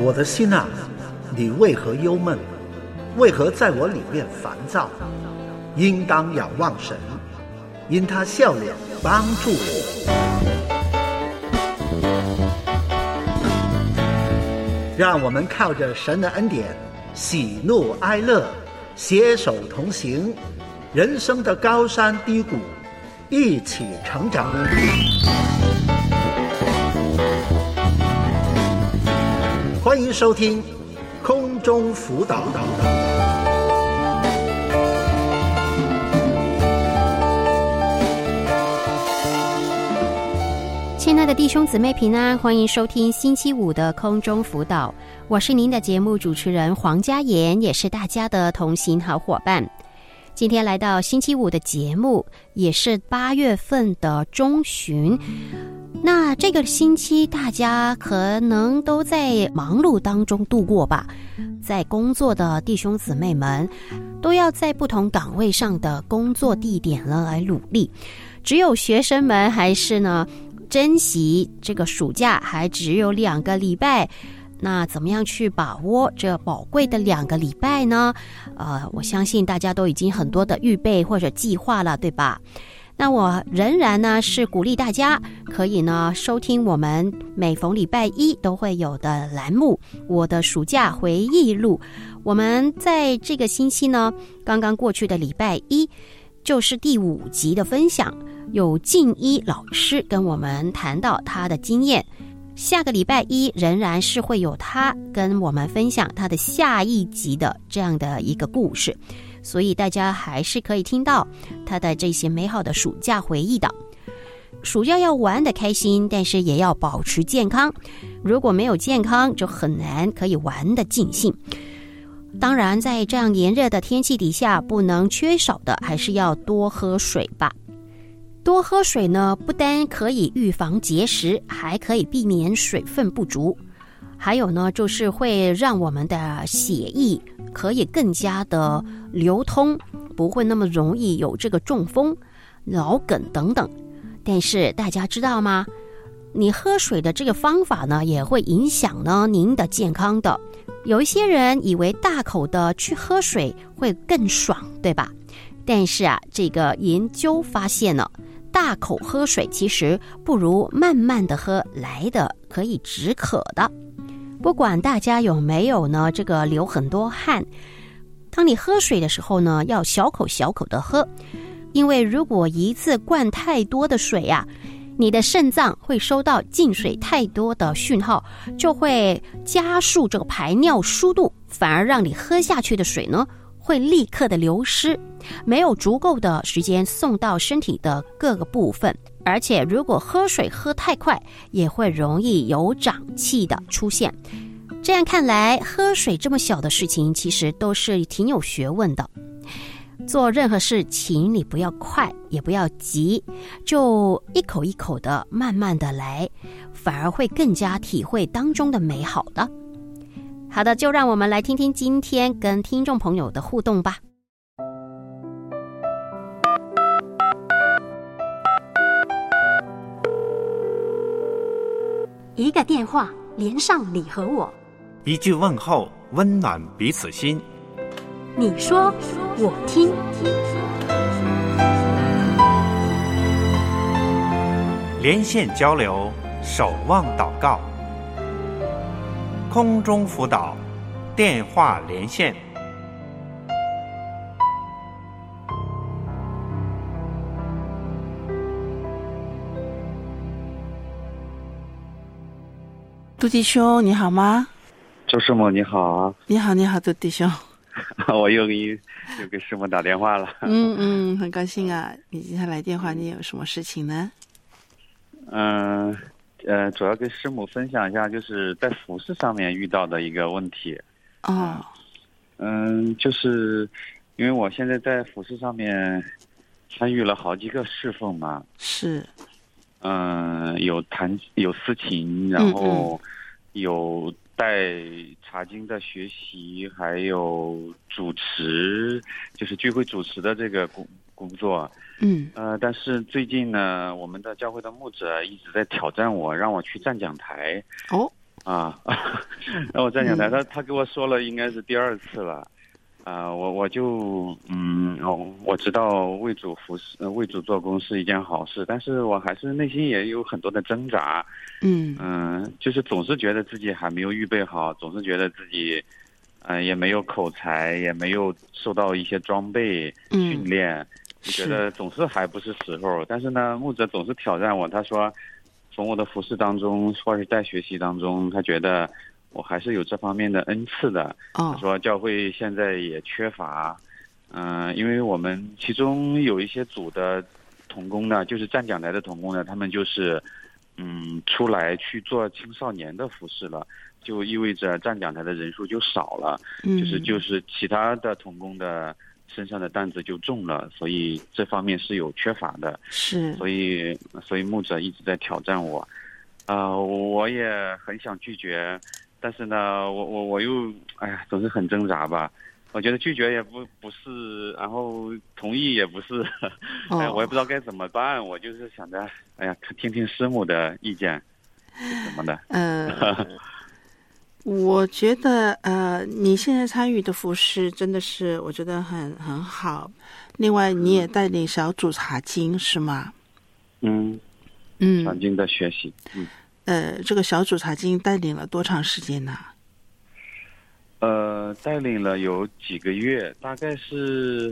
我的心啊，你为何忧闷？为何在我里面烦躁？应当仰望神，因他笑脸帮助我。让我们靠着神的恩典，喜怒哀乐，携手同行，人生的高山低谷，一起成长。欢迎收听空中辅导。 亲爱的弟兄姊妹平安，欢迎收听星期五的空中辅导，我是您的节目主持人黄嘉妍，也是大家的同行好伙伴。今天来到星期五的节目，也是8月份的中旬。那这个星期大家可能都在忙碌当中度过吧，在工作的弟兄姊妹们都要在不同岗位上的工作地点呢来努力，只有学生们还是呢珍惜这个暑假还只有2个礼拜，那怎么样去把握这宝贵的2个礼拜呢？我相信大家都已经很多的预备或者计划了，对吧？那我仍然呢是鼓励大家可以呢收听我们每逢礼拜一都会有的栏目我的暑假回忆录。我们在这个星期呢刚刚过去的礼拜一就是第5集的分享，有静一老师跟我们谈到他的经验，下个礼拜一仍然是会有他跟我们分享他的下一集的这样的一个故事，所以大家还是可以听到他的这些美好的暑假回忆的。暑假要玩得开心，但是也要保持健康，如果没有健康就很难可以玩得尽兴。当然在这样炎热的天气底下，不能缺少的还是要多喝水吧。多喝水呢，不单可以预防结石，还可以避免水分不足，还有呢就是会让我们的血液可以更加的流通，不会那么容易有这个中风、脑梗等等。但是大家知道吗？你喝水的这个方法呢，也会影响呢您的健康的。有一些人以为大口的去喝水会更爽，对吧？但是啊，这个研究发现了，大口喝水其实不如慢慢的喝来的可以止渴的。不管大家有没有呢这个流很多汗，当你喝水的时候呢，要小口小口的喝，因为如果一次灌太多的水啊，你的肾脏会收到进水太多的讯号，就会加速这个排尿速度，反而让你喝下去的水呢会立刻的流失，没有足够的时间送到身体的各个部分。而且如果喝水喝太快，也会容易有胀气的出现。这样看来，喝水这么小的事情其实都是挺有学问的。做任何事情你不要快也不要急，就一口一口的慢慢的来，反而会更加体会当中的美好的。好的，就让我们来听听今天跟听众朋友的互动吧。 一个电话连上你和我， 一句问候温暖彼此心。 你说我听。 连线交流，守望祷告，空中辅导，电话连线。 杜弟兄你好吗？ 周师母你好。 你好你好，杜弟兄。 我又给师母打电话了。 很高兴啊。你今天来电话，你有什么事情呢？ 主要跟师母分享一下，就是在服事上面遇到的一个问题。就是因为我现在在服事上面参与了好几个侍奉嘛。 是。 有司琴，然后有带查经的学习，还有主持，就是聚会主持的这个工作。但是最近呢，我们的教会的牧者一直在挑战我，让我去站讲台。 啊，那我站讲台，他给我说了，应该是第2次了。我就我知道为主服侍，为主做工是一件好事，但是我还是内心也有很多的挣扎。就是总是觉得自己还没有预备好，总是觉得自己也没有口才，也没有受到一些装备训练，就觉得总是还不是时候。但是呢，牧者总是挑战我，他说从我的服侍当中或者是在学习当中，他觉得我还是有这方面的恩赐的。他说教会现在也缺乏，因为我们其中有一些组的同工呢，就是站讲台的同工呢，他们就是出来去做青少年的服侍了，就意味着站讲台的人数就少了，就是其他的同工的身上的担子就重了，所以这方面是有缺乏的。 是， 所以牧者一直在挑战我，我也很想拒绝，但是呢，我又总是很挣扎吧。我觉得拒绝也不是，然后同意也不是，我也不知道该怎么办。我就是想着，听听师母的意见是什么的。 我觉得你现在参与的服事真的是我觉得很好。另外，你也带领小组查经是吗？ 查经的学习。 这个小组查经带领了多长时间呢？ 带领了有几个月，大概是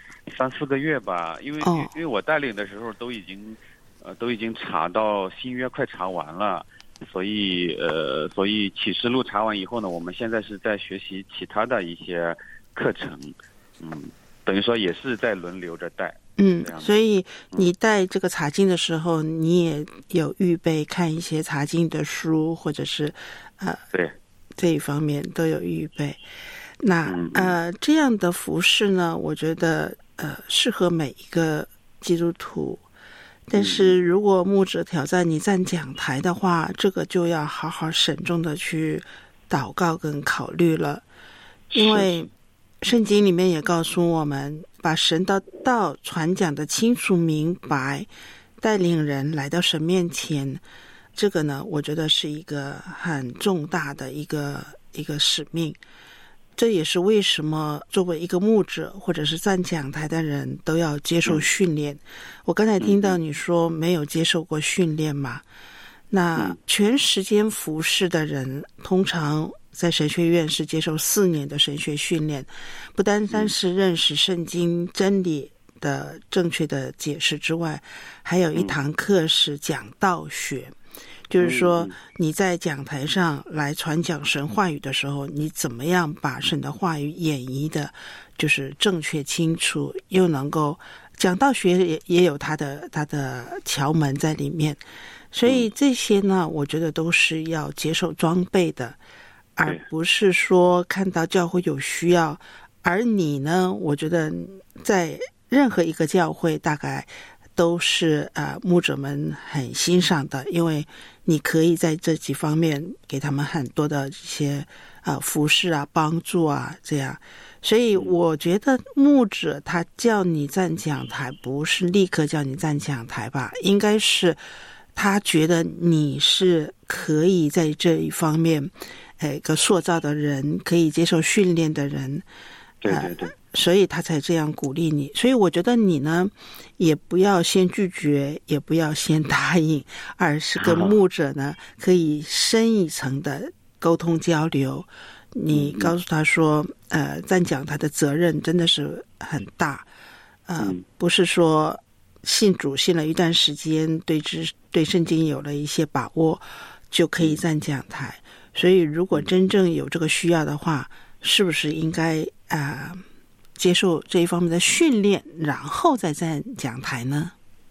3-4个月吧。因为我带领的时候都已经查到新约快查完了，所以启示录查完以后呢，我们现在是在学习其他的一些课程，等于说也是在轮流着带。 所以你带这个查经的时候，你也有预备看一些查经的书，或者是对。 这一方面都有预备。那这样的服事呢，我觉得适合每一个基督徒。但是如果牧者挑战你站讲台的话，这个就要好好慎重的去祷告跟考虑了。因为圣经里面也告诉我们，把神的道传讲的清楚明白，带领人来到神面前，这个呢，我觉得是一个很重大的一个使命。这也是为什么作为一个牧者或者是站讲台的人都要接受训练。我刚才听到你说没有接受过训练嘛，那全时间服事的人通常在神学院是接受4年的神学训练，不单单是认识圣经真理的正确的解释之外，还有一堂课是讲道学。就是说你在讲台上来传讲神话语的时候，你怎么样把神的话语演绎的就是正确清楚，又能够讲道学也有它的窍门在里面。所以这些呢，我觉得都是要接受装备的，而不是说看到教会有需要。而你呢，我觉得在任何一个教会大概都是牧者们很欣赏的，因为你可以在这几方面给他们很多的一些服侍啊、帮助啊，这样。所以我觉得牧者他叫你站讲台，不是立刻叫你站讲台吧，应该是他觉得你是可以在这一方面一个塑造的人，可以接受训练的人。 对对对。 所以他才这样鼓励你。所以我觉得你呢，也不要先拒绝，也不要先答应，而是跟牧者呢可以深一层的沟通交流。你告诉他说站讲他的责任真的是很大，不是说信主信了一段时间，对圣经有了一些把握就可以站讲台。所以如果真正有这个需要的话，是不是应该接受这一方面的训练，然后再站讲台呢？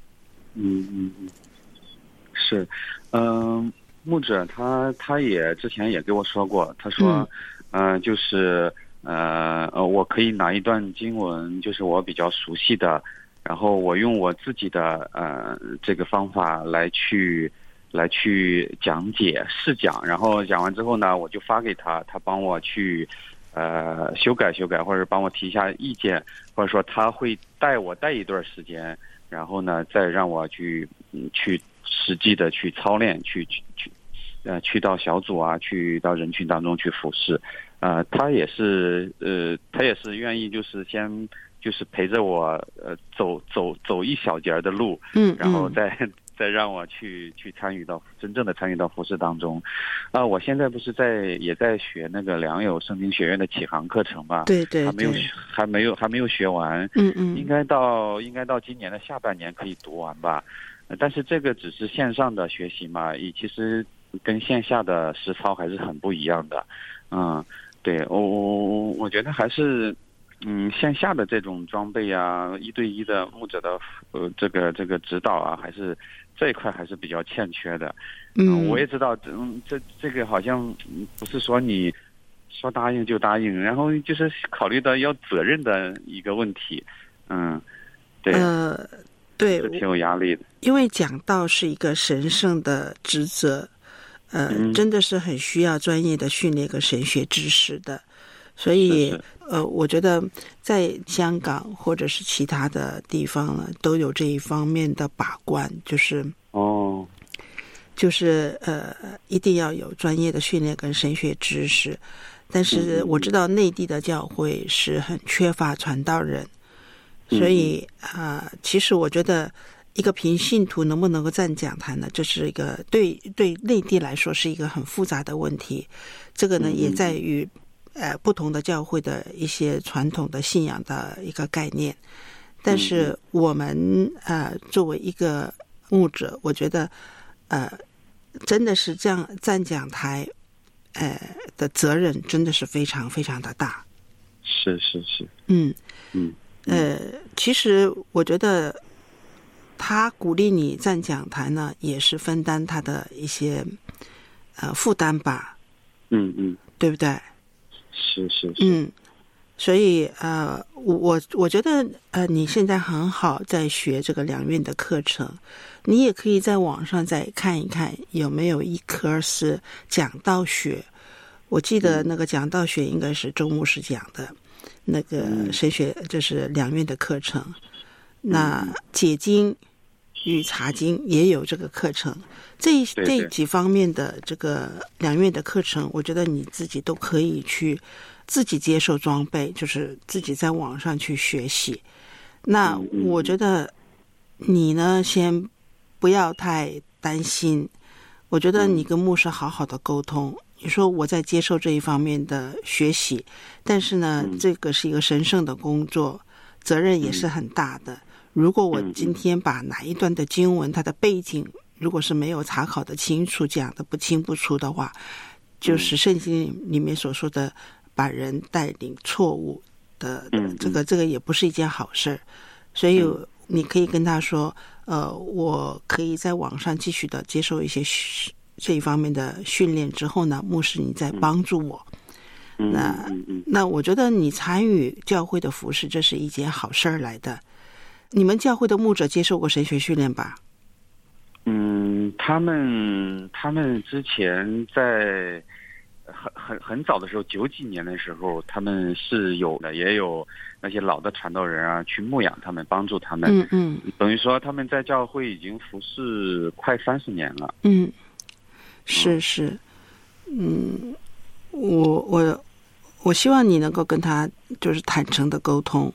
是，牧者他也之前也跟我说过，他说，就是我可以拿一段经文，就是我比较熟悉的，然后我用我自己的这个方法来去讲解试讲，然后讲完之后呢，我就发给他，他帮我去修改，或者帮我提一下意见，或者说他会带一段时间，然后呢再让我去实际的去操练， 去到小组啊，去到人群当中去服侍，他也是愿意就是先就是陪着我走一小节的路，然后再让我去真正的参与到服侍当中。我现在不是也在学那个良友圣经学院的启航课程嘛？ 对对， 还没有学完。应该到今年的下半年可以读完吧。但是这个只是线上的学习嘛，其实跟线下的实操还是很不一样的。对，我觉得还是线下的这种装备啊，1对1的牧者的这个指导啊，还是这一块还是比较欠缺的。我也知道，这个好像不是说你说答应就答应，然后就是考虑到要责任的一个问题。对， 对， 是挺有压力的。 因为讲道是一个神圣的职责，真的是很需要专业的训练跟神学知识的。所以我觉得在香港或者是其他的地方呢，都有这一方面的把关，就是一定要有专业的训练跟神学知识。但是我知道内地的教会是很缺乏传道人，所以其实我觉得一个平信徒能不能够站讲坛呢，这是一个对内地来说是一个很复杂的问题。这个呢也在于不同的教会的一些传统的信仰的一个概念。但是我们作为一个牧者，我觉得真的是这样站讲台的责任真的是非常非常的大。 是。 其实我觉得他鼓励你站讲台呢，也是分担他的一些负担吧。对不对？ 是。 所以我觉得你现在很好，在学这个良院的课程，你也可以在网上再看一看有没有一科是讲道学。我记得那个讲道学应该是周牧师讲的，那个神学就是良院的课程。那解经与查经也有这个课程，这几方面的这个良院的课程，我觉得你自己都可以去自己接受装备，就是自己在网上去学习。那我觉得你呢，先不要太担心。我觉得你跟牧师好好的沟通，你说我在接受这一方面的学习，但是呢，这个是一个神圣的工作，责任也是很大的。如果我今天把哪一段的经文它的背景如果是没有查考的清楚，讲的不清不楚的话，就是圣经里面所说的把人带领错误的这个也不是一件好事。所以你可以跟他说我可以在网上继续的接受一些这一方面的训练之后呢，牧师你再帮助我。那我觉得你参与教会的服事，这是一件好事儿来的。你们教会的牧者接受过神学训练吧？ 他们之前在很早的时候，90几年的时候，他们是有的，也有那些老的传道人啊，去牧养他们，帮助他们。等于说他们在教会已经服侍快30年了。 是。我希望你能够跟他就是坦诚的沟通。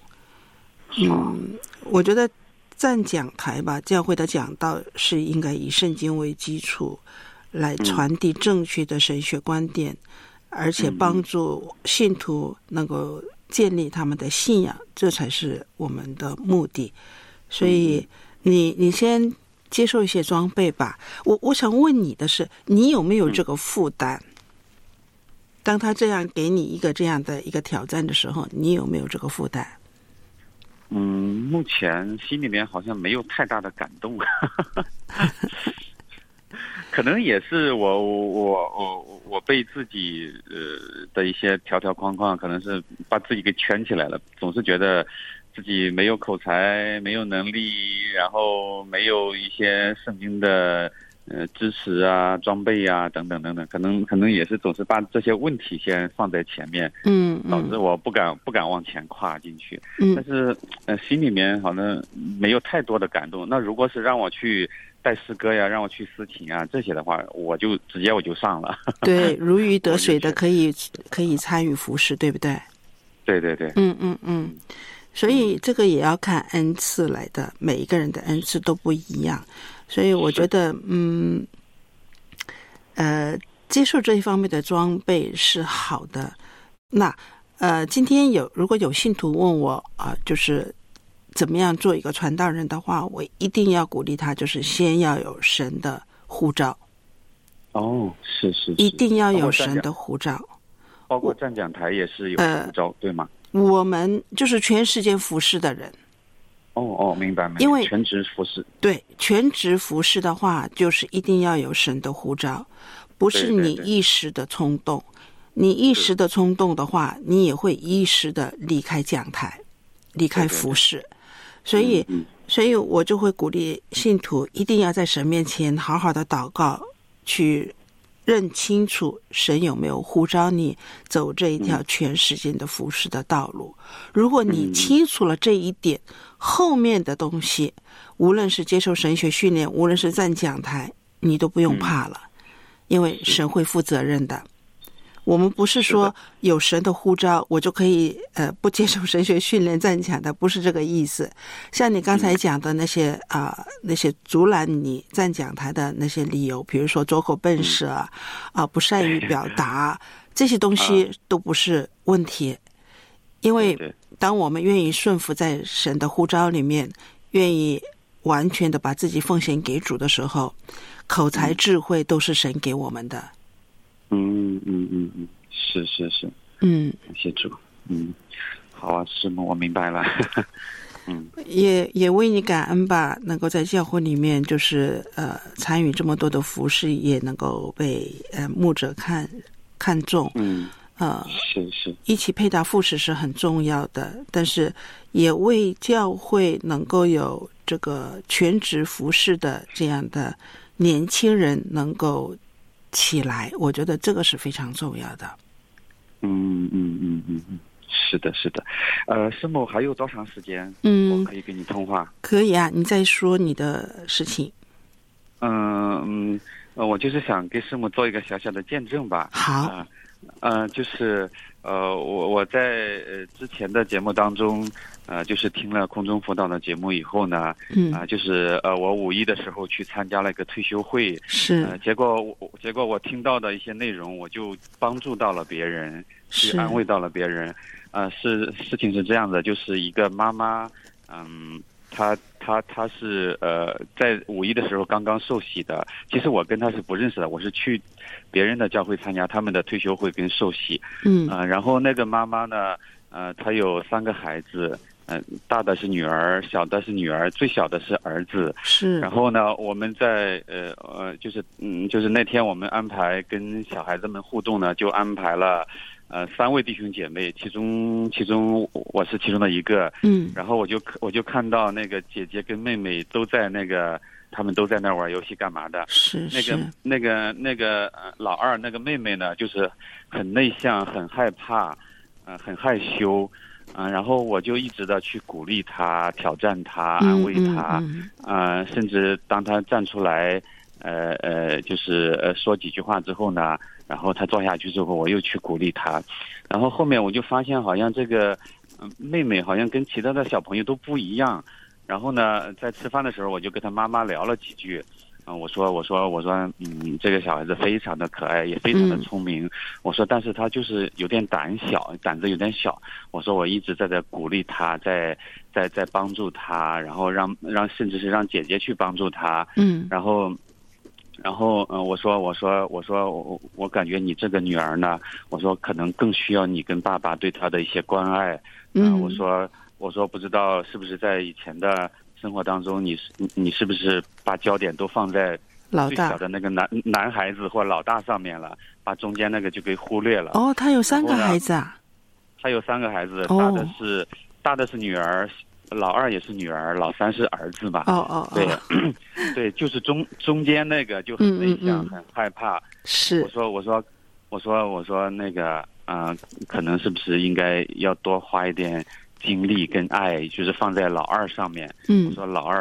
我觉得站讲台吧，教会的讲道是应该以圣经为基础来传递正确的神学观点，而且帮助信徒能够建立他们的信仰，这才是我们的目的。所以你先接受一些装备吧。我想问你的是，你有没有这个负担？当他这样给你一个这样的一个挑战的时候，你有没有这个负担？ 目前心里面好像没有太大的感动。可能也是我被自己的一些条条框框，可能是把自己给圈起来了，总是觉得自己没有口才，没有能力，然后没有一些圣经的支持啊、装备啊等等等等，可能也是总是把这些问题先放在前面，导致我不敢往前跨进去。但是心里面好像没有太多的感动。那如果是让我去带诗歌呀，让我去司琴啊，这些的话，我就直接上了。 对，如鱼得水的可以参与服事，对不对？ 对对对。 所以这个也要看恩赐来的，每一个人的恩赐都不一样，所以我觉得接受这一方面的装备是好的。那今天如果有信徒问我就是怎么样做一个传道人的话，我一定要鼓励他，就是先要有神的呼召。 是， 一定要有神的呼召， 包括站讲台也是有呼召，对吗？ 我们就是全时间服事的人。 明白。 因为全职服事， 对，全职服事的话，就是一定要有神的呼召，不是你一时的冲动。你一时的冲动的话，你也会一时的离开讲台，离开服事。所以我就会鼓励信徒一定要在神面前好好的祷告，去认清楚神有没有呼召你走这一条全时间的服事的道路。如果你清楚了这一点，后面的东西无论是接受神学训练，无论是站讲台，你都不用怕了，因为神会负责任的。我们不是说有神的呼召我就可以不接受神学训练站讲的，不是这个意思。像你刚才讲的那些那些阻拦你站讲台的那些理由，比如说拙口笨舌不善于表达，这些东西都不是问题。因为当我们愿意顺服在神的呼召里面，愿意完全的把自己奉献给主的时候，口才智慧都是神给我们的。 是，感谢主。好啊，师母，我明白了。 也为你感恩吧，能够在教会里面就是参与这么多的服事，也能够被牧者看重。 是一起配搭服事是很重要的，但是也为教会能够有这个全职服事的这样的年轻人能够起来，我觉得这个是非常重要的。 是的。师母还有多长时间我可以跟你通话？ 可以啊，你再说你的事情。 我就是想给师母做一个小小的见证吧。 好。 就是我在之前的节目当中就是听了空中辅导的节目以后呢，就是我5一的时候去参加了一个退休会， 是结果我听到的一些内容，我就帮助到了别人，去安慰到了别人。事情是这样的，就是一个妈妈，他是在5一的时候刚刚受洗的。其实我跟他是不认识的，我是去别人的教会参加他们的退休会跟受洗。然后那个妈妈呢，她有3个孩子，大的是女儿，小的是女儿，最小的是儿子。 是。 然后呢，我们在就是那天我们安排跟小孩子们互动呢，就安排了3位弟兄姐妹，其中我是其中的一个。然后我就看到那个姐姐跟妹妹都在他们都在那玩游戏干嘛的。 是。 那个老二那个妹妹呢，就是很内向，很害怕，很害羞。然后我就一直的去鼓励她，挑战她，安慰她。甚至当她站出来就是说几句话之后呢，然后他坐下去之后，我又去鼓励他。然后后面我就发现好像这个妹妹好像跟其他的小朋友都不一样。然后呢，在吃饭的时候我就跟他妈妈聊了几句。我说这个小孩子非常的可爱，也非常的聪明。我说但是他就是有点胆子有点小。我说我一直在鼓励他，在帮助他，然后让甚至是让姐姐去帮助他。然后我说我感觉你这个女儿呢，我说可能更需要你跟爸爸对她的一些关爱。我说不知道是不是在以前的生活当中，你是不是把焦点都放在最小的那个男孩子或老大上面了，把中间那个就给忽略了。 他有3个孩子啊？ 他有3个孩子，大的是女儿，老二也是女儿，老3是儿子吧。对，就是中间那个就很内向，很害怕。 是。 我说那个可能是不是应该要多花一点精力跟爱，就是放在老二上面。我说老二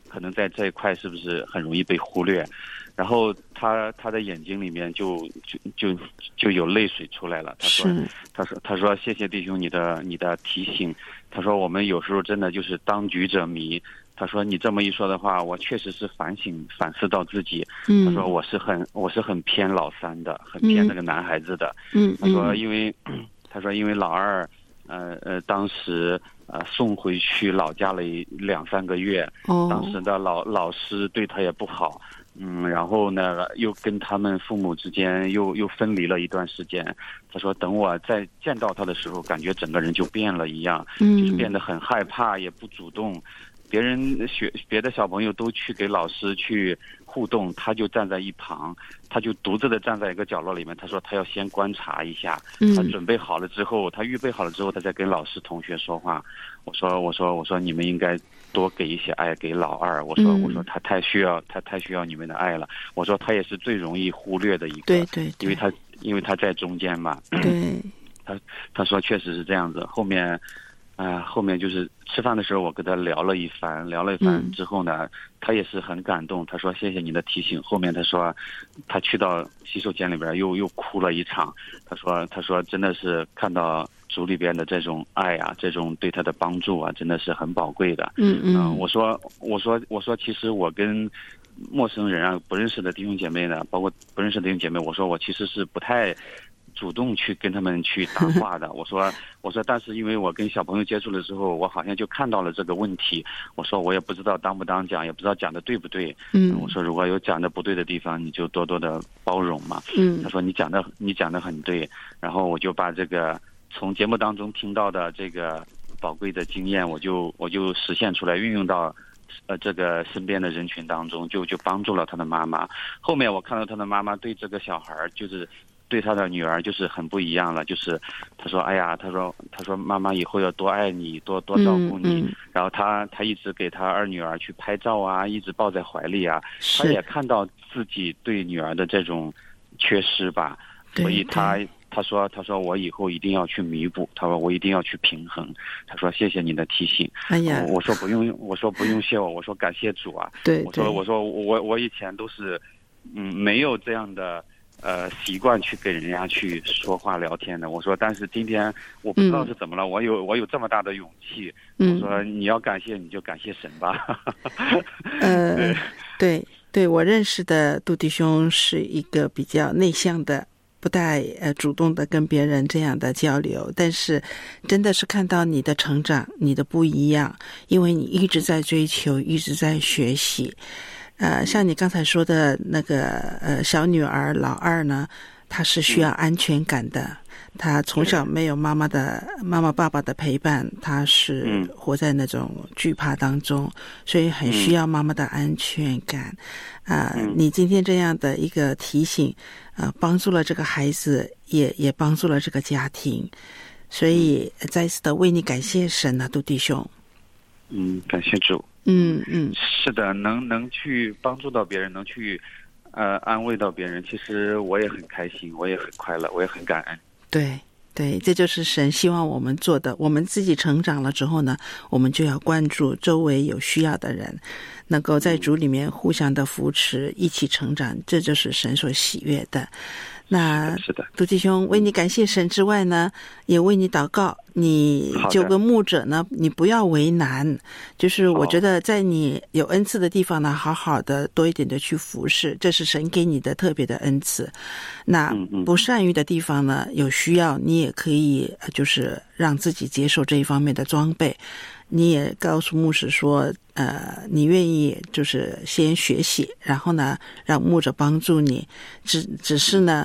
可能在这一块是不是很容易被忽略？然后他的眼睛里面就有泪水出来了。他说谢谢弟兄你的提醒。他说我们有时候真的就是当局者迷。他说你这么一说的话，我确实是反思到自己。他说我是很偏老三的，很偏那个男孩子的。他说因为老二当时送回去老家了2-3个月。当时的老师对他也不好。然后呢，又跟他们父母之间又分离了一段时间。他说，等我再见到他的时候，感觉整个人就变了一样，就是变得很害怕，也不主动。别的小朋友都去给老师去互动，他就站在一旁，他就独自的站在一个角落里面。他说他要先观察一下，他准备好了之后，他预备好了之后，他再跟老师同学说话。我说你们应该多给一些爱给老二。我说他太需要你们的爱了。我说他也是最容易忽略的一个。对，因为他在中间嘛。 对。 他说确实是这样子。后面就是吃饭的时候，我跟他聊了一番之后呢，他也是很感动。他说谢谢你的提醒。后面他说他去到洗手间里边又哭了一场。他说真的是看到主里边的这种爱啊，这种对他的帮助啊，真的是很宝贵的。我说其实我跟陌生人啊，不认识的弟兄姐妹呢，包括不认识的弟兄姐妹，我说我其实是不太主动去跟他们去搭话的。我说，但是因为我跟小朋友接触了之后，我好像就看到了这个问题。我说我也不知道当不当讲，也不知道讲的对不对。我说如果有讲的不对的地方，你就多多的包容嘛。他说你讲的很对。然后我就把这个从节目当中听到的这个宝贵的经验，我就实现出来，运用到这个身边的人群当中，就帮助了他的妈妈。后面我看到他的妈妈对这个小孩就是对他的女儿就是很不一样了。就是他说哎呀，他说妈妈以后要多爱你，多照顾你。然后他一直给他二女儿去拍照啊，一直抱在怀里啊。他也看到自己对女儿的这种缺失吧。所以他说我以后一定要去弥补。他说我一定要去平衡。他说谢谢你的提醒。 哎呀， 我说不用谢我说感谢主啊。 对， 我说我以前都是没有这样的习惯去跟人家去说话聊天的。我说但是今天我不知道是怎么了，我有这么大的勇气。我说你要感谢你就感谢神吧。 对，我认识的杜弟兄是一个比较内向的，不太主动的跟别人这样的交流，但是真的是看到你的成长，你的不一样，因为你一直在追求，一直在学习。像你刚才说的那个小女儿老二呢，她是需要安全感的。她从小没有妈妈爸爸的陪伴，她是活在那种惧怕当中，所以很需要妈妈的安全感。你今天这样的一个提醒，帮助了这个孩子，也帮助了这个家庭，所以再次的为你感谢神啊，杜弟兄。 感谢主。是的，能去帮助到别人，能去安慰到别人，其实我也很开心，我也很快乐，我也很感恩。 对，这就是神希望我们做的。我们自己成长了之后呢，我们就要关注周围有需要的人，能够在主里面互相的扶持，一起成长，这就是神所喜悦的。那是的， 杜弟兄，为你感谢神之外呢，也为你祷告。你就跟牧者呢，你不要为难，就是我觉得在你有恩赐的地方呢，好好的多一点的去服侍，这是神给你的特别的恩赐。那不善于的地方呢，有需要你也可以就是让自己接受这一方面的装备。你也告诉牧师说你愿意就是先学习，然后呢让牧者帮助你，只是呢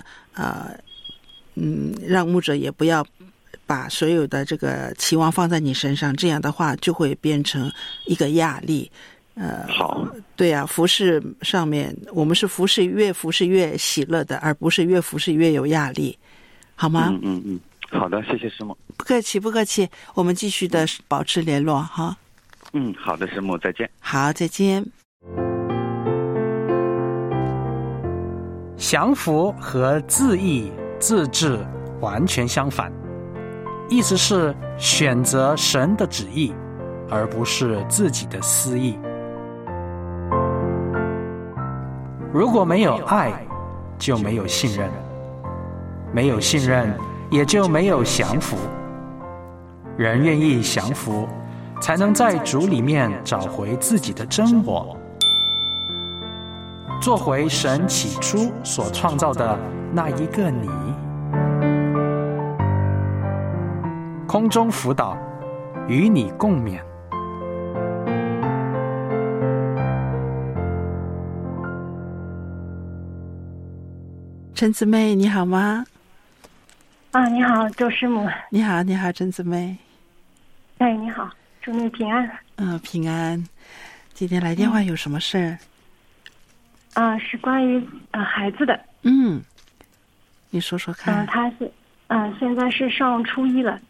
让牧者也不要把所有的这个期望放在你身上，这样的话就会变成一个压力。 好， 对啊，服侍上面我们是服侍越喜乐的，而不是越服侍越有压力，好吗？ 好的，谢谢师母。 不客气，我们继续的保持联络哈。 好的，师母，再见。 好，再见。 降服和自义自治完全相反，意思是选择神的旨意，而不是自己的私意。 如果没有爱，就没有信任，没有信任，也就没有降服。人愿意降服，才能在主里面找回自己的真我，做回神起初所创造的那一个你。空中辅导，与你共勉。 陈姊妹你好吗？ 你好，周师母。 你好，你好，陈姊妹。 你好，祝你平安。 平安。今天来电话有什么事儿？ 是关于孩子的。 你说说看。 他是现在是上初一了。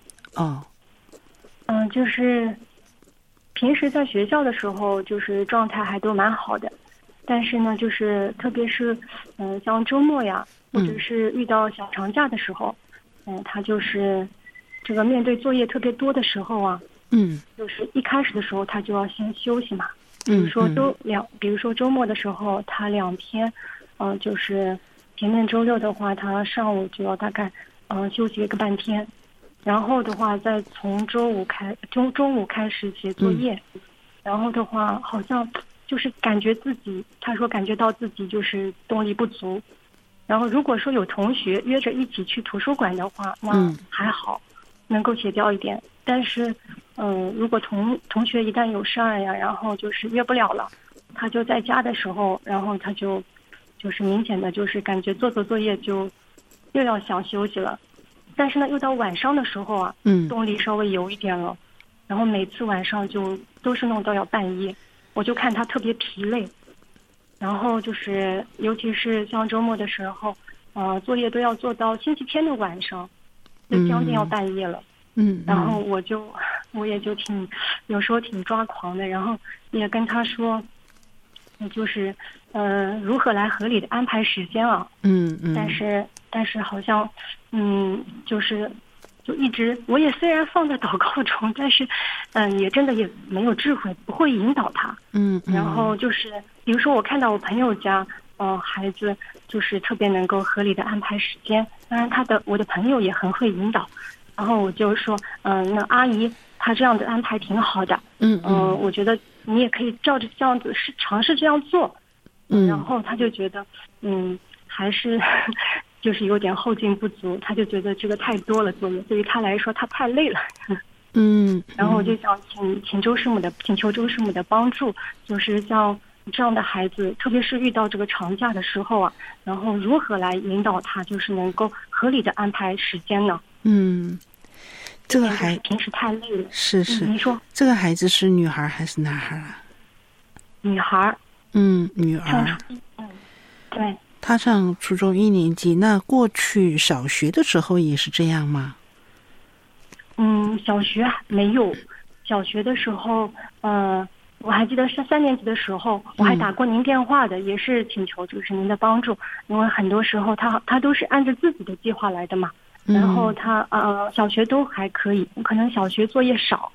就是平时在学校的时候，就是状态还都蛮好的，但是呢，就是特别是像周末呀，或者是遇到小长假的时候，他就是这个面对作业特别多的时候啊，就是一开始的时候他就要先休息嘛，比如说周末的时候，他2天，就是前面周六的话，他上午就要大概休息1个半天。然后的话，再从中午开始写作业，然后的话，好像就是感觉到自己就是动力不足。然后如果说有同学约着一起去图书馆的话，那还好，能够写掉一点。但是，如果同学一旦有事儿呀，然后就是约不了了，他就在家的时候，然后他就是明显的就是感觉做作业就又要想休息了。但是呢，又到晚上的时候啊，动力稍微有一点了，然后每次晚上就都是弄到要半夜，我就看他特别疲累，然后就是尤其是像周末的时候，作业都要做到星期天的晚上，就将近要半夜了，然后我也就有时候挺抓狂的，然后也跟他说，就是如何来合理的安排时间啊，但是好像，就一直，我也虽然放在祷告中，但是，也真的也没有智慧，不会引导他。然后就是，比如说我看到我朋友家，孩子就是特别能够合理的安排时间，当然我的朋友也很会引导。然后我就说，那阿姨她这样的安排挺好的，我觉得你也可以照着这样子尝试这样做。然后他就觉得，还是。就是有点后劲不足，他就觉得这个太多了作业，对于他来说他太累了。然后我就想请求周师母的帮助，就是像这样的孩子，特别是遇到这个长假的时候啊，然后如何来引导他，就是能够合理的安排时间呢？ 这个孩平时太累了。 是， 你说这个孩子是女孩还是男孩啊？ 女孩。 女儿。 对。 他上初中1年级，那过去小学的时候也是这样吗？ 小学没有，小学的时候，我还记得是3年级的时候，我还打过您电话的，也是请求就是您的帮助，因为很多时候他都是按照自己的计划来的嘛，然后他小学都还可以，可能小学作业少，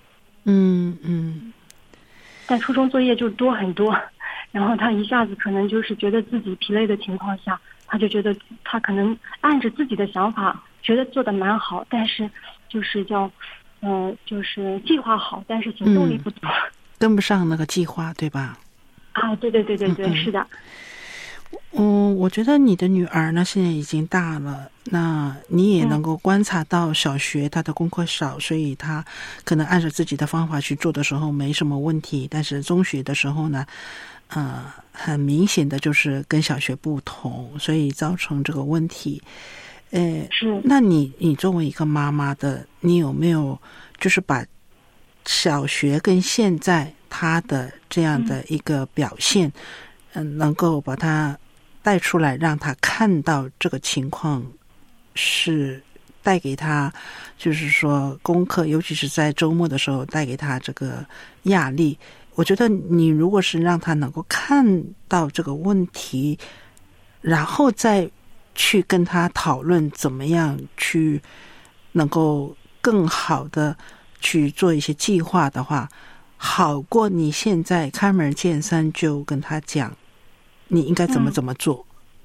但初中作业就多很多。然后他一下子可能就是觉得自己疲累的情况下，他就觉得他可能按着自己的想法觉得做得蛮好，但是就是就是计划好，但是行动力不足， 跟不上那个计划，对吧？ 对，是的。 我觉得你的女儿呢现在已经大了，那你也能够观察到小学她的功课少，所以她可能按照自己的方法去做的时候没什么问题，但是中学的时候呢很明显的就是跟小学不同，所以造成这个问题。 是。 那你作为一个妈妈的，你有没有就是把小学跟现在她的这样的一个表现，能够把它带出来，让她看到这个情况是带给她，就是说功课，尤其是在周末的时候带给她这个压力。我觉得你如果是让他能够看到这个问题，然后再去跟他讨论怎么样去能够更好的去做一些计划的话，好过你现在开门见山就跟他讲你应该怎么做。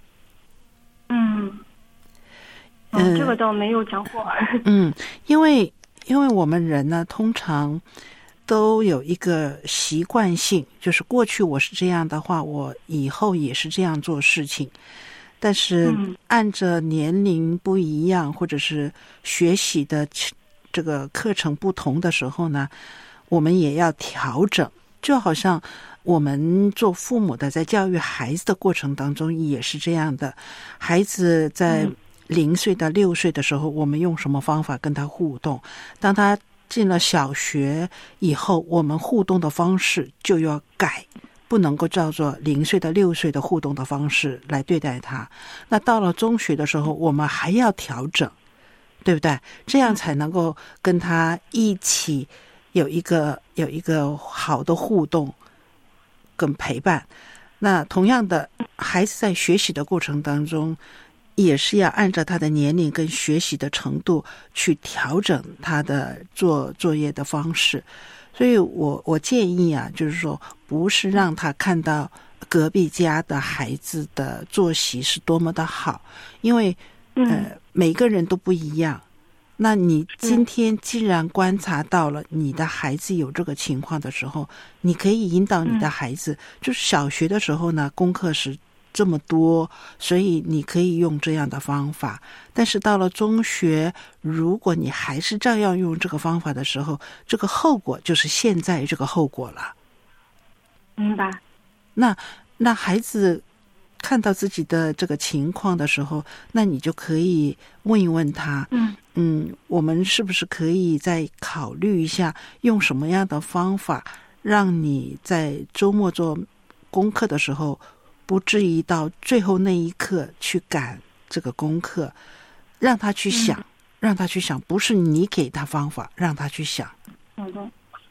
这个倒没有讲过。 因为我们人呢，通常都有一个习惯性，就是过去我是这样的话，我以后也是这样做事情。但是按着年龄不一样，或者是学习的这个课程不同的时候呢，我们也要调整。就好像我们做父母的在教育孩子的过程当中也是这样的，孩子在0岁到6岁的时候，我们用什么方法跟他互动，当他进了小学以后，我们互动的方式就要改，不能够叫做0岁到6岁的互动的方式来对待他。那到了中学的时候，我们还要调整，对不对？这样才能够跟他一起有一个好的互动跟陪伴。那同样的，孩子在学习的过程当中，也是要按照他的年龄跟学习的程度去调整他的做作业的方式。所以我建议啊，就是说不是让他看到隔壁家的孩子的作息是多么的好，因为每个人都不一样。那你今天既然观察到了你的孩子有这个情况的时候，你可以引导你的孩子，就是小学的时候呢，功课是这么多，所以你可以用这样的方法。但是到了中学，如果你还是照样用这个方法的时候，这个后果就是现在这个后果了。 明白。 那孩子看到自己的这个情况的时候，那你就可以问一问他，我们是不是可以再考虑一下，用什么样的方法，让你在周末做功课的时候，不至于到最后那一刻去赶这个功课，让他去想，不是你给他方法，让他去想。 好的。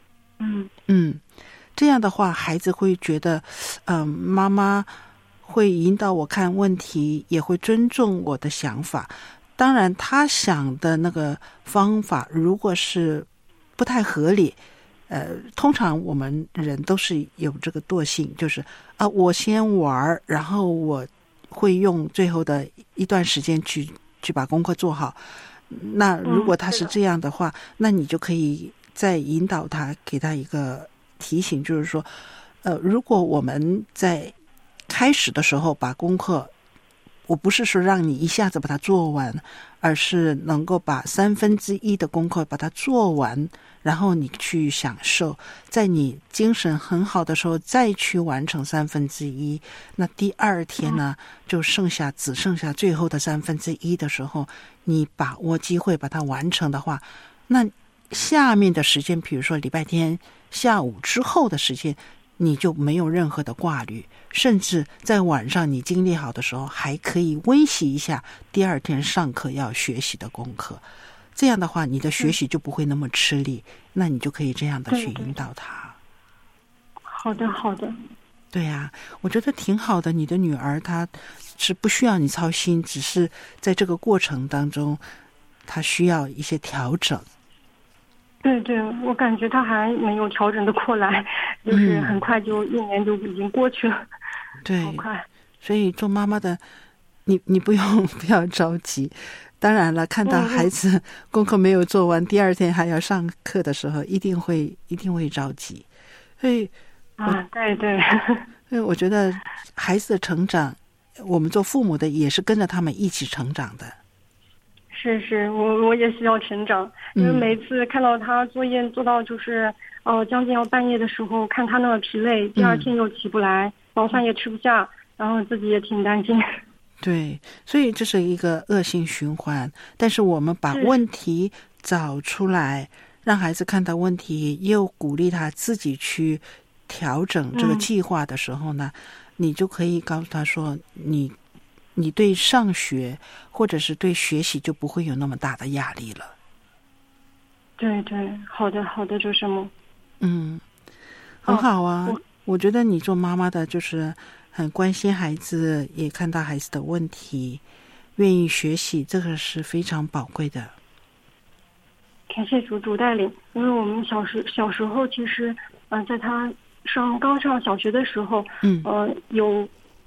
这样的话，孩子会觉得，妈妈会引导我看问题，也会尊重我的想法。当然他想的那个方法如果是不太合理，通常我们人都是有这个惰性，就是我先玩，然后我会用最后的一段时间去把功课做好。那如果他是这样的话，那你就可以再引导他，给他一个提醒，就是说如果我们在开始的时候把功课，我不是说让你一下子把它做完，而是能够把1/3的功课把它做完，然后你去享受，在你精神很好的时候再去完成1/3。那第二天呢，就只剩下最后的1/3的时候，你把握机会把它完成的话，那下面的时间，比如说礼拜天下午之后的时间，你就没有任何的挂虑，甚至在晚上你精力好的时候，还可以温习一下第二天上课要学习的功课。这样的话，你的学习就不会那么吃力，那你就可以这样的去引导他。 好的。 对啊，我觉得挺好的。你的女儿她是不需要你操心，只是在这个过程当中，她需要一些调整。 对，我感觉他还没有调整的过来，就是很快就1年就已经过去了。 对， 好快。 所以做妈妈的，你不要着急。当然了，看到孩子功课没有做完，第二天还要上课的时候，一定会着急。所以对。 所以我觉得孩子的成长，我们做父母的也是跟着他们一起成长的。 是，我也需要成长，因为每次看到他作业做到就是将近要半夜的时候，看他那么疲累，第二天又起不来，早饭也吃不下，然后自己也挺担心。 对，所以这是一个恶性循环。但是我们把问题找出来，让孩子看到问题，又鼓励他自己去调整这个计划的时候呢，你就可以告诉他说，你对上学或者是对学习就不会有那么大的压力了。 对，好的，周师母。 很好啊。我觉得你做妈妈的就是很关心孩子，也看到孩子的问题，愿意学习，这个是非常宝贵的。 感谢主带领，因为我们小时候其实在他刚上小学的时候，有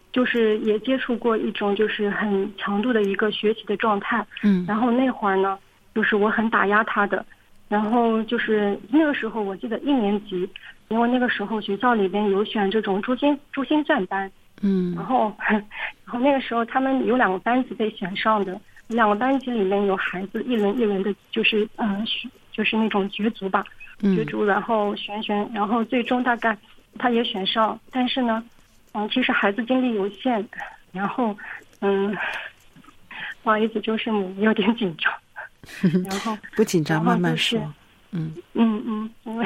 就是也接触过一种就是很强度的一个学习的状态。然后那会儿呢，就是我很打压他的，然后就是那个时候我记得1年级，因为那个时候学校里边有选这种珠心算班。然后那个时候他们有2个班级被选上的，2个班级里面有孩子一轮的，就是就是那种角逐吧，角逐，然后选，然后最终大概他也选上，但是呢，其实孩子精力有限，然后不好意思，就是有点紧张，然后不紧张，慢慢说。 因为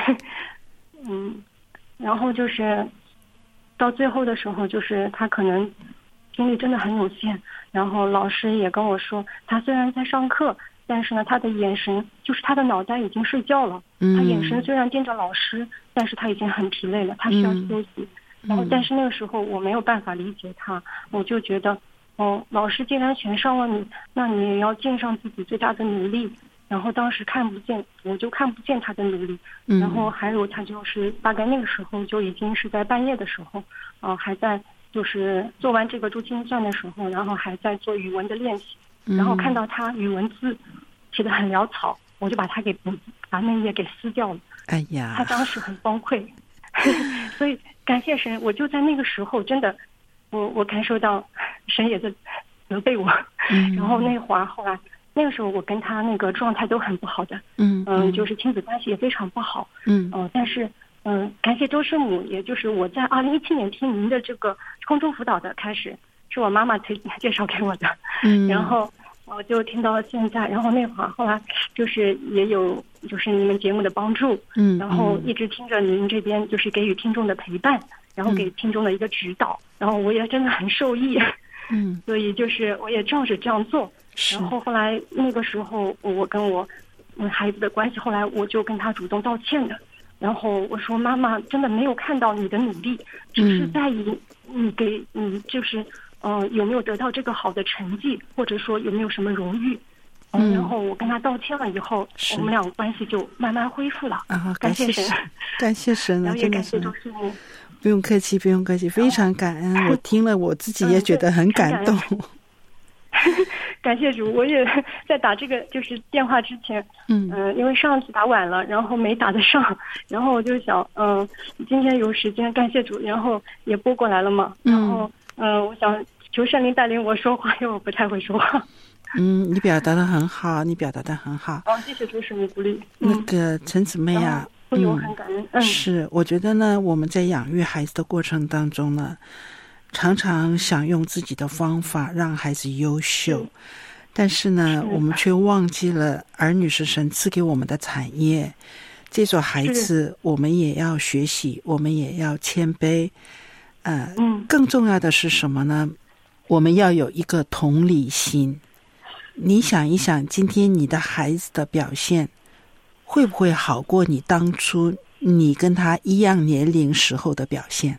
然后就是到最后的时候，就是他可能精力真的很有限，然后老师也跟我说，他虽然在上课，但是呢，他的眼神就是他的脑袋已经睡觉了，他眼神虽然盯着老师，但是他已经很疲累了，他需要休息。然后但是那个时候我没有办法理解他，我就觉得老师既然选上了你，那你也要尽上自己最大的努力。然后当时我就看不见他的努力。然后还有他就是大概那个时候就已经是在半夜的时候，还在就是做完这个珠心算的时候，然后还在做语文的练习。然后看到他语文字写得很潦草，我就把那页给撕掉了。 哎呀， 他当时很崩溃。所以感谢神，我就在那个时候真的我感受到神也在责备我。然后那会儿后来那个时候我跟他那个状态都很不好的，就是亲子关系也非常不好。但是感谢周师母，也就是我在2017年听您的这个空中辅导的开始，是我妈妈介绍给我的。然后我就听到现在，然后那会儿后来就是也有就是你们节目的帮助，然后一直听着您这边就是给予听众的陪伴，然后给听众的一个指导，然后我也真的很受益。所以就是我也照着这样做。然后后来那个时候我跟我孩子的关系，后来我就跟他主动道歉的。然后我说妈妈真的没有看到你的努力，只是在于你就是有没有得到这个好的成绩，或者说有没有什么荣誉。然后我跟他道歉了以后，我们俩关系就慢慢恢复了。感谢神， 感谢神啊！ 也感谢周师母。 不用客气，不用客气，非常感恩。我听了我自己也觉得很感动。 感谢主，我也在打这个就是电话之前，因为上次打晚了，然后没打得上，然后我就想，今天有时间，感谢主，然后也拨过来了嘛，然后我想求圣灵带领我说话，因为我不太会说话。 你表达得很好， 谢谢主，是你鼓励。 那个陈姊妹啊， 我很感恩。 是，我觉得呢，我们在养育孩子的过程当中呢，常常想用自己的方法让孩子优秀，但是呢，我们却忘记了儿女是神赐给我们的产业。这所孩子，我们也要学习，我们也要谦卑。更重要的是什么呢？我们要有一个同理心。你想一想，今天你的孩子的表现会不会好过你当初你跟他一样年龄时候的表现？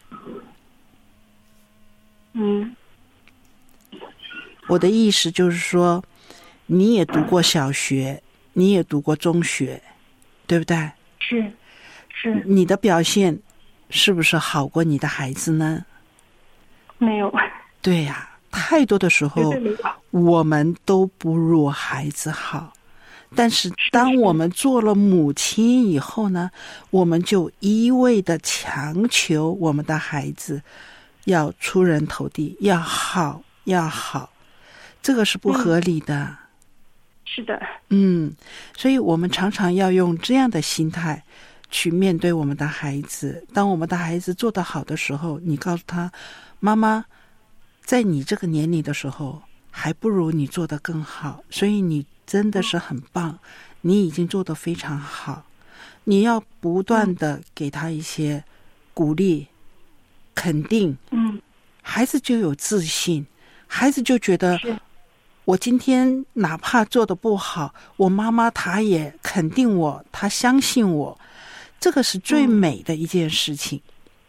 我的意思就是说，你也读过小学，你也读过中学，对不对？ 是。 你的表现是不是好过你的孩子呢？ 没有。 对呀，太多的时候我们都不如孩子好，但是当我们做了母亲以后呢，我们就一味的强求我们的孩子要出人头地，要好，这个是不合理的。 是的。 所以我们常常要用这样的心态去面对我们的孩子。当我们的孩子做得好的时候，你告诉他，妈妈在你这个年龄的时候还不如你做得更好，所以你真的是很棒，你已经做得非常好。你要不断的给他一些鼓励肯定，孩子就有自信，孩子就觉得我今天哪怕做得不好，我妈妈她也肯定我，她相信我，这个是最美的一件事情。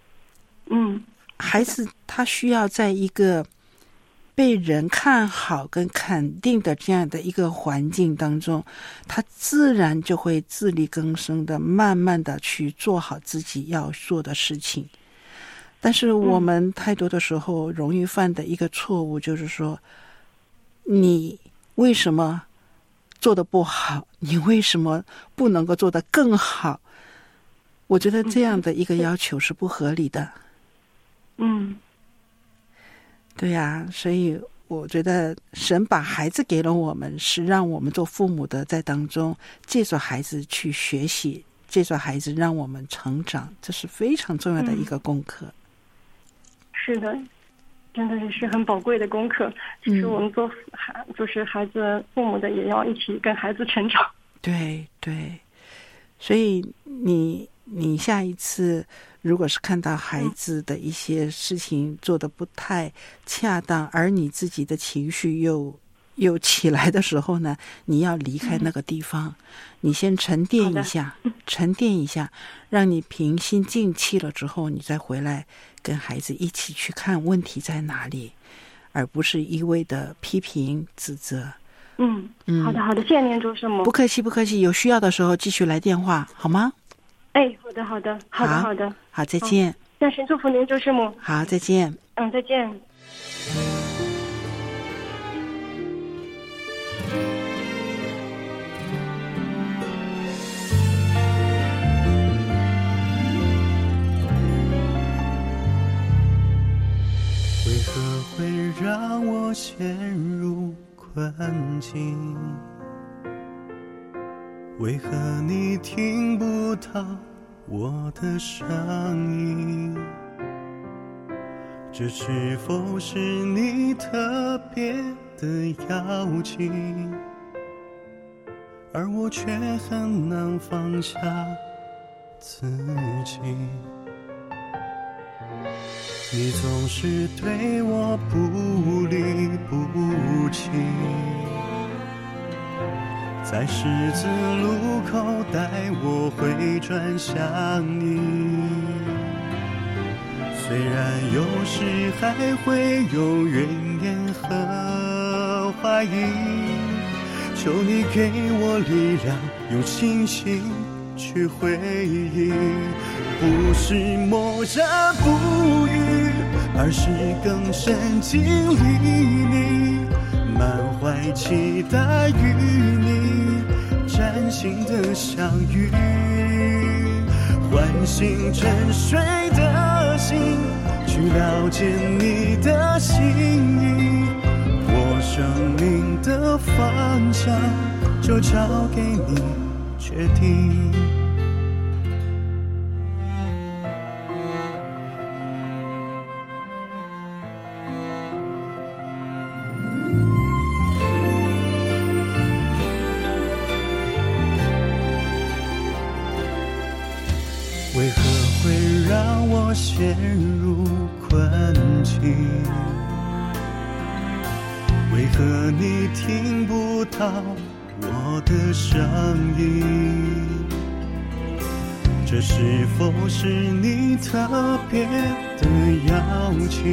孩子他需要在一个被人看好跟肯定的这样的一个环境当中，他自然就会自力更生的慢慢的去做好自己要做的事情。 但是我们太多的时候容易犯的一个错误就是说，你为什么做得不好？你为什么不能够做得更好？我觉得这样的一个要求是不合理的。对呀，所以我觉得神把孩子给了我们，是让我们做父母的在当中借助孩子去学习，借助孩子让我们成长，这是非常重要的一个功课。 是的，真的是很宝贵的功课。其实我们做就是孩子父母的，也要一起跟孩子成长。对对，所以你下一次如果是看到孩子的一些事情做得不太恰当，而你自己的情绪又起来的时候呢，你要离开那个地方，你先沉淀一下，让你平心静气了之后，你再回来跟孩子一起去看问题在哪里，而不是一味的批评指责。 好的，谢谢您朱师母。 不客气，有需要的时候继续来电话好吗？ 好的， 好，再见。 那神祝福您朱师母。 好，再见。 再见。 为何会让我陷入困境？为何你听不到我的声音？这是否是你特别的邀请？而我却很难放下自己。你总是对我不离不弃，在十字路口带我回转向你。虽然有时还会有怨言和怀疑，求你给我力量，用信心去回应。不是默然不语，而是更深经历你，满怀期待与你崭新的相遇，唤醒沉睡的心，去了解你的心意。我生命的方向就交给你决定。为何会让我陷入困境？为何你听不到我的声音？这是否是你特别的邀请？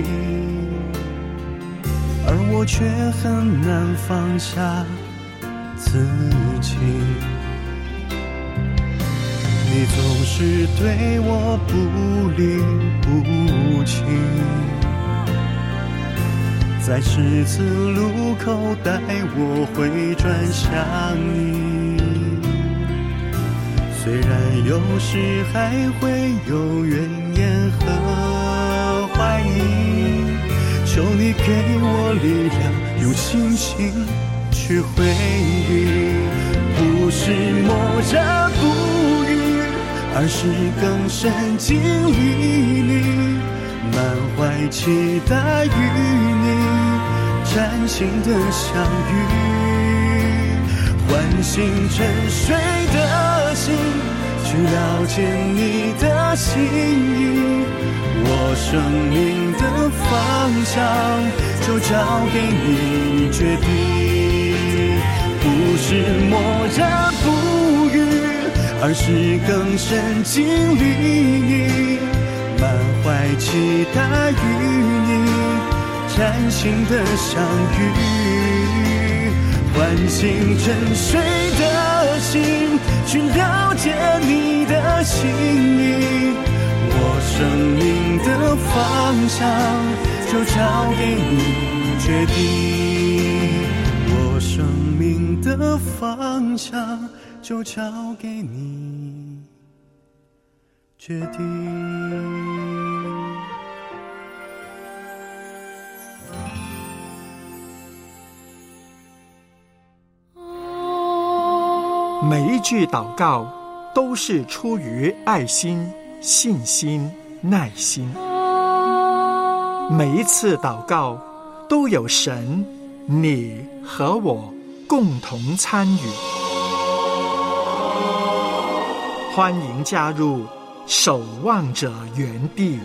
而我却很难放下自己。你总是对我不离不弃，在十字路口带我回转向你。虽然有时还会有怨言和怀疑，求你给我力量，用信心去回应。不是默然不语，而是更深经历你，满怀期待与你崭新的相遇，唤醒沉睡的心，去了解你的心意。我生命的方向就交给你决定，不是默然不语，而是更深经历你，满怀期待与你崭新的相遇，唤醒沉睡的心，去了解你的心意。 我生命的方向就交给你决定，我生命的方向就交给你决定。 每一句祷告都是出于爱心、信心、耐心。每一次祷告都有神、你和我共同参与。欢迎加入守望者园地。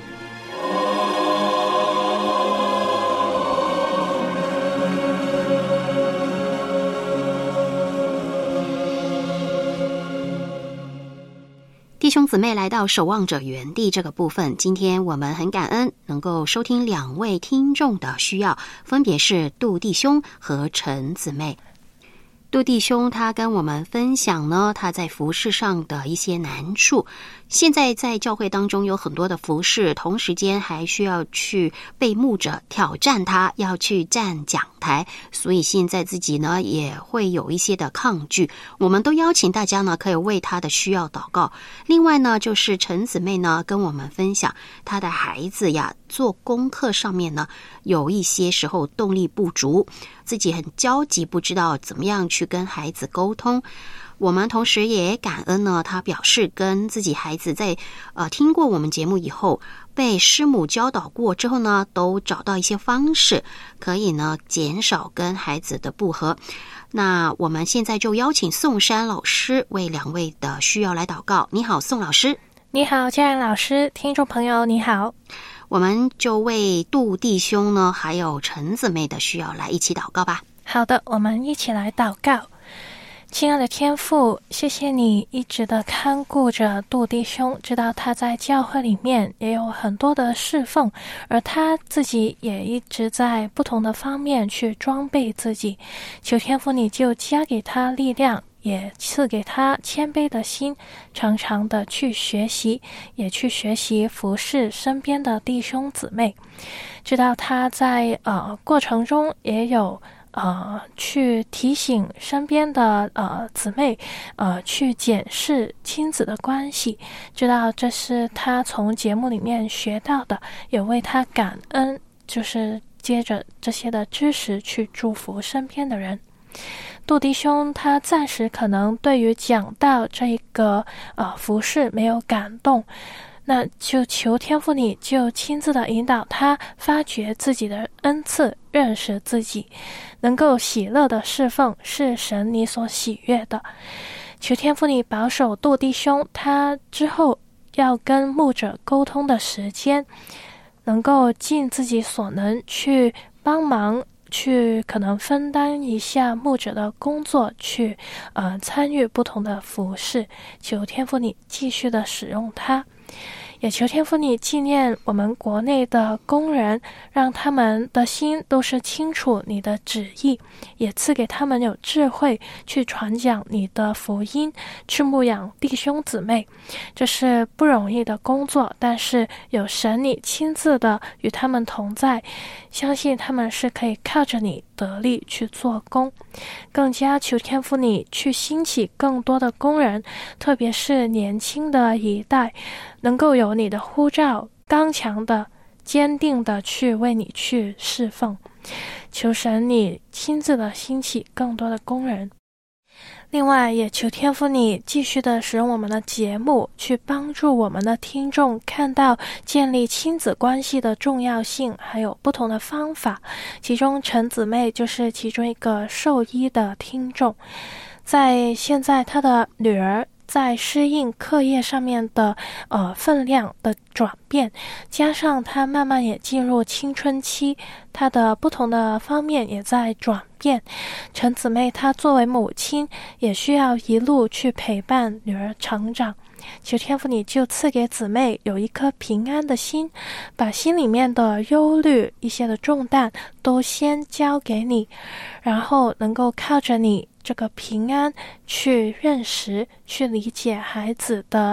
弟兄姊妹，来到守望者园地这个部分，今天我们很感恩能够收听2位听众的需要，分别是杜弟兄和陈姊妹。杜弟兄他跟我们分享呢，他在服事上的一些难处。现在在教会当中有很多的服事，同时间还需要去被牧者挑战他，要去站讲台，所以现在自己呢也会有一些的抗拒。我们都邀请大家呢可以为他的需要祷告。另外呢，就是陈姊妹呢跟我们分享，她的孩子呀做功课上面呢有一些时候动力不足，自己很焦急，不知道怎么样去跟孩子沟通。我们同时也感恩呢，他表示跟自己孩子在听过我们节目以后，被师母教导过之后呢，都找到一些方式，可以呢减少跟孩子的不和。那我们现在就邀请宋珊老师为2位的需要来祷告。你好，宋老师。 你好，嘉仁老师，听众朋友你好。 我们就为杜弟兄呢还有陈姊妹的需要来一起祷告吧。 好的，我们一起来祷告。亲爱的天父，谢谢你一直的看顾着杜弟兄，知道他在教会里面也有很多的侍奉，而他自己也一直在不同的方面去装备自己。求天父你就加给他力量，也赐给他谦卑的心，常常的去学习，也去学习服侍身边的弟兄姊妹。知道他在过程中也有去提醒身边的姊妹去检视亲子的关系，知道这是他从节目里面学到的，也为他感恩，就是接着这些的知识去祝福身边的人。杜弟兄他暂时可能对于讲道这个服事没有感动，那就求天父你就亲自的引导他发掘自己的恩赐，认识自己能够喜乐的侍奉是神你所喜悦的。求天父你保守杜弟兄，他之后要跟牧者沟通的时间，能够尽自己所能去帮忙，去可能分担一下牧者的工作，去参与不同的服事。求天父你继续的使用他，也求天父你纪念我们国内的工人，让他们的心都是清楚你的旨意，也赐给他们有智慧去传讲你的福音，去牧养弟兄姊妹。这是不容易的工作，但是有神你亲自的与他们同在，相信他们是可以靠着你得力去做工。更加求天父你去兴起更多的工人，特别是年轻的一代，能够有你的呼召，刚强的坚定的去为你去侍奉。求神你亲自的兴起更多的工人。另外也求天父你继续的使用我们的节目，去帮助我们的听众看到建立亲子关系的重要性，还有不同的方法。其中陈姊妹就是其中一个受益的听众，在现在她的女儿在适应课业上面的分量的转变，加上她慢慢也进入青春期，她的不同的方面也在转变。陈姊妹她作为母亲，也需要一路去陪伴女儿成长。求天父你就赐给姊妹有一颗平安的心，把心里面的忧虑一些的重担都先交给你，然后能够靠着你这个平安去认识，去理解孩子的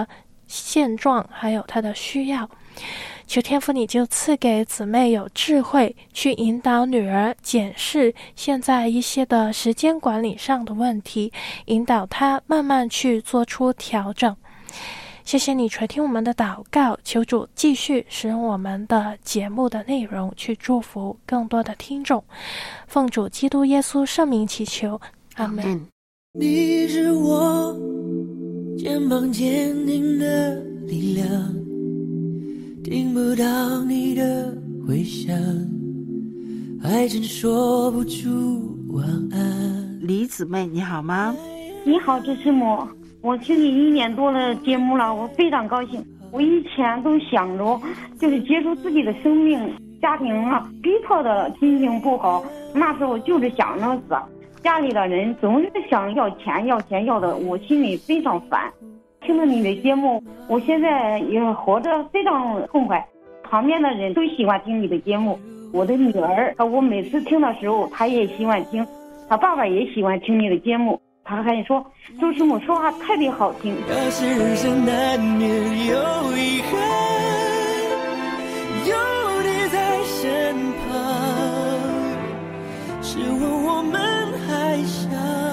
现状还有他的需要。求天父你就赐给姊妹有智慧，去引导女儿检视现在一些的时间管理上的问题，引导她慢慢去做出调整。谢谢你垂听我们的祷告，求主继续使用我们的节目的内容去祝福更多的听众，奉主基督耶稣圣名祈求，阿们。 你是我肩膀坚定的力量，听不到你的回响，爱真说不出晚安。 李姊妹你好吗？ 你好，主持母，我听你1年多的节目了，我非常高兴。我以前都想着就是结束自己的生命，家庭逼迫的心情不好，那时候就是想着死，家里的人总是想要钱要的，我心里非常烦。听了你的节目，我现在也活着非常痛快，旁边的人都喜欢听你的节目。我的女儿我每次听的时候她也喜欢听，她爸爸也喜欢听你的节目，他还说周师母说话特别好听。 要是人生难免有遗憾，有你在身旁，试问我们还想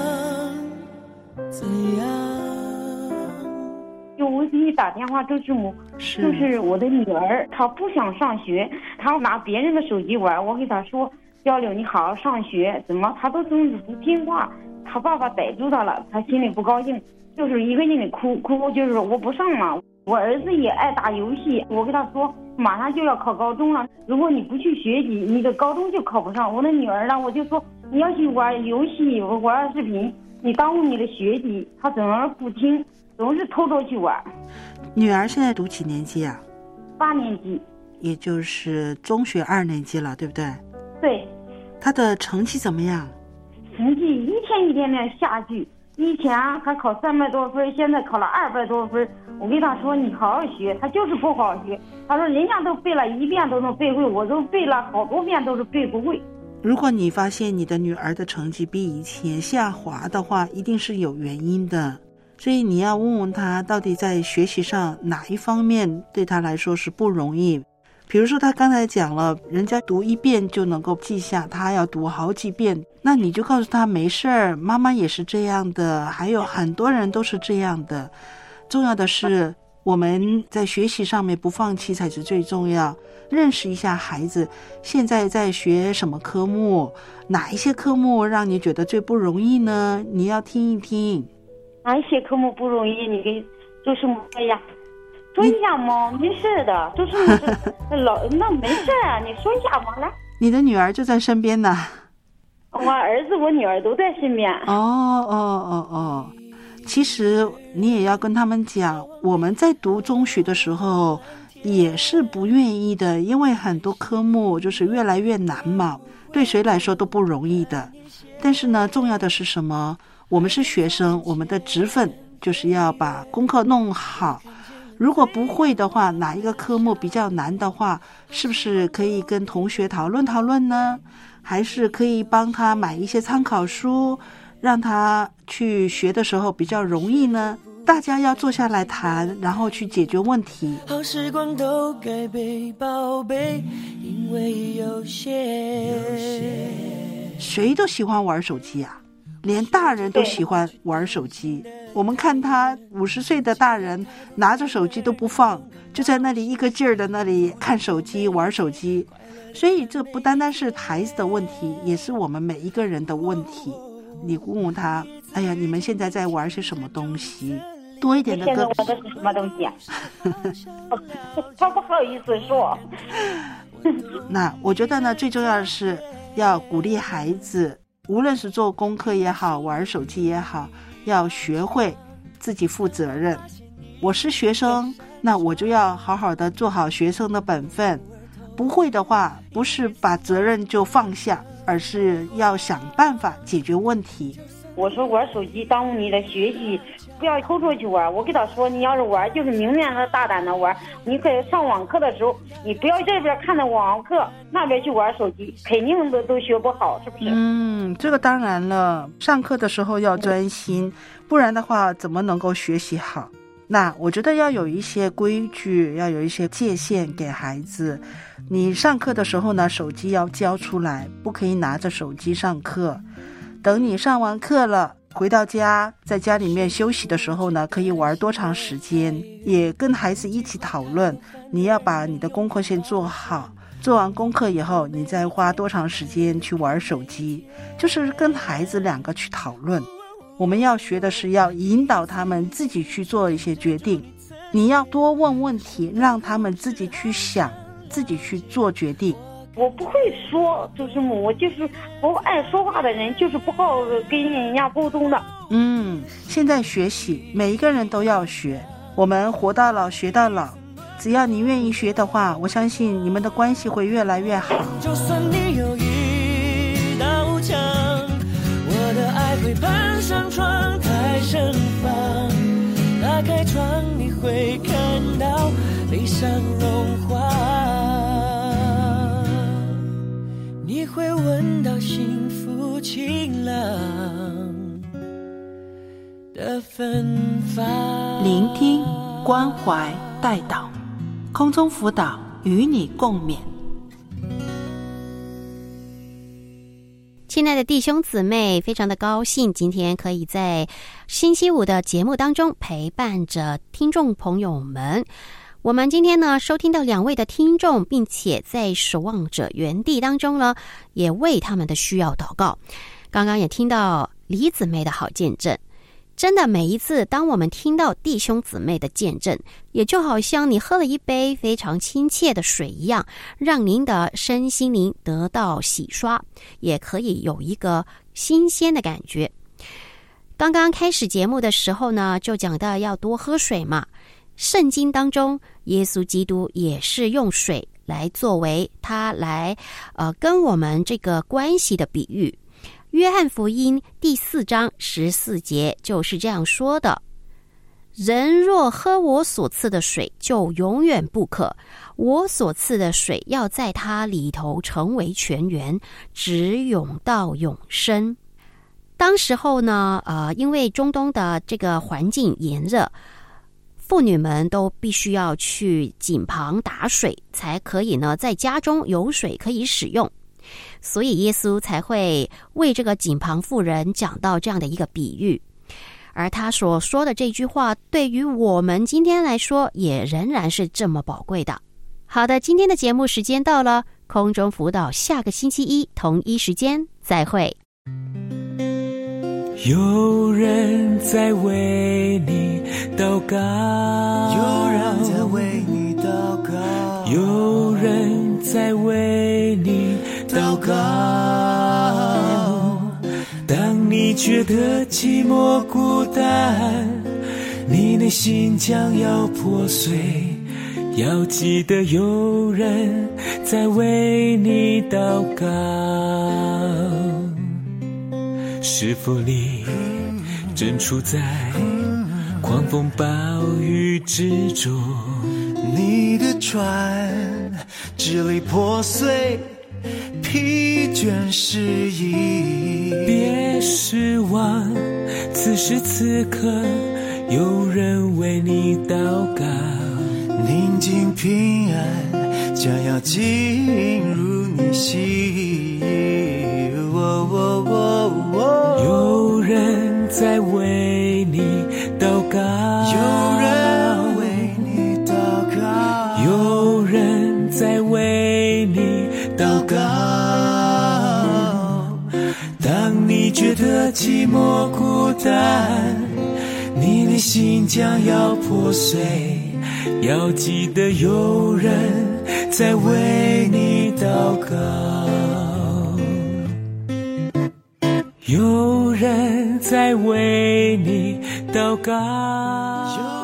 怎样？ 就我给你打电话，周师母，就是我的女儿，她不想上学，她拿别人的手机玩，我给她说交流你好好上学，怎么她都总是不听话，她爸爸逮住她了，她心里不高兴，就是一个劲的哭，就是我不上嘛。我儿子也爱打游戏，我跟他说马上就要考高中了，如果你不去学习，你的高中就考不上。我的女儿呢，我就说你要去玩游戏玩视频，你耽误你的学习，她怎么不听，总是偷去玩。 女儿现在读几年级啊 ？8年级， 也就是中学2年级了，对不对？ 对。 她的成绩怎么样？ 成绩一天一天的下去，以前还考300多分，现在考了200多分。我跟他说你好好学，他就是不好好学。他说人家都背了1遍都能背会，我都背了好多遍都是背不会。 如果你发现你的女儿的成绩比以前下滑的话，一定是有原因的，所以你要问问她到底在学习上哪一方面对她来说是不容易。比如说她刚才讲了，人家读1遍就能够记下，她要读好几遍，那你就告诉她没事儿，妈妈也是这样的，还有很多人都是这样的。重要的是我们在学习上面不放弃才是最重要。认识一下孩子现在在学什么科目，哪一些科目让你觉得最不容易呢？你要听一听。 哪一些科目不容易？你给周师母说呀，说一下嘛，没事的。周师母那没事啊，你说一下嘛，来。 你的女儿就在身边呢。 我儿子我女儿都在身边。 哦，其实你也要跟他们讲，我们在读中学的时候也是不愿意的，因为很多科目就是越来越难嘛，对谁来说都不容易的。但是呢，重要的是什么？我们是学生，我们的职分就是要把功课弄好。如果不会的话，哪一个科目比较难的话，是不是可以跟同学讨论讨论呢？还是可以帮他买一些参考书，让他去学的时候比较容易呢？大家要坐下来谈，然后去解决问题。 好时光都该被宝贝，因为有些谁都喜欢玩手机啊，连大人都喜欢玩手机。我们看他50岁的大人拿着手机都不放，就在那里一个劲儿的那里看手机玩手机。所以这不单单是孩子的问题，也是我们每一个人的问题。你问问他，哎呀，你们现在在玩些什么东西？多一点的现在玩的是什么东西啊？他不好意思说。 那我觉得呢，最重要的是要鼓励孩子，无论是做功课也好，玩手机也好，要学会自己负责任。我是学生，那我就要好好的做好学生的本分。不会的话，不是把责任就放下，而是要想办法解决问题。 我说玩手机耽误你的学习，不要偷去玩。我给他说，你要是玩就是明面的大胆的玩，你可以上网课的时候，你不要这边看着网课，那边去玩手机，肯定都学不好，是不是？ 这个当然了，上课的时候要专心，不然的话怎么能够学习好？ 那我觉得要有一些规矩，要有一些界限给孩子。你上课的时候呢，手机要交出来，不可以拿着手机上课。等你上完课了，回到家，在家里面休息的时候呢，可以玩多长时间，也跟孩子一起讨论，你要把你的功课先做好，做完功课以后，你再花多长时间去玩手机，就是跟孩子两个去讨论。我们要学的是要引导他们自己去做一些决定，你要多问问题，让他们自己去想，自己去做决定。 我不会说，周师母，我就是不爱说话的人，就是不好跟人家沟通的。 现在学习每一个人都要学，我们活到老学到老，只要你愿意学的话，我相信你们的关系会越来越好。 就算你有一道墙，我的爱会搬上窗台盛放，打开窗你会看到悲伤融化，你会闻到幸福晴朗的芬芳。 聆听、关怀、带导，空中辅导与你共勉。 亲爱的弟兄姊妹，非常的高兴今天可以在星期五的节目当中陪伴着听众朋友们。我们今天呢收听到2位的听众，并且在守望者园地当中呢也为他们的需要祷告。刚刚也听到李姊妹的好见证，真的每一次当我们听到弟兄姊妹的见证，也就好像你喝了一杯非常亲切的水一样，让您的身心灵得到洗刷，也可以有一个新鲜的感觉。刚刚开始节目的时候呢，就讲到要多喝水嘛。圣经当中，耶稣基督也是用水来作为他来跟我们这个关系的比喻。约翰福音第4章14节就是这样说的：人若喝我所赐的水，就永远不渴，我所赐的水要在他里头成为泉源，直涌到永生。当时候呢因为中东的这个环境炎热，妇女们都必须要去井旁打水，才可以呢在家中有水可以使用。所以耶稣才会为这个井旁妇人讲到这样的一个比喻，而他所说的这句话对于我们今天来说也仍然是这么宝贵的。好的，今天的节目时间到了，空中辅导下个星期一同一时间再会。 有人在为你祷告， 有人在为你祷告， 有人在为你祷告。当你觉得寂寞孤单，你内心将要破碎，要记得有人在为你祷告。是否你正处在狂风暴雨之中？ 你的船支离破碎，疲倦失意。 别失望，此时此刻有人为你祷告。 宁静平安将要进入你心。 有人在为你祷告， 有人为你祷告， 有人在为你祷告。当你觉得寂寞孤单，你内心将要破碎，要记得有人在为你祷告。有人在为你祷告。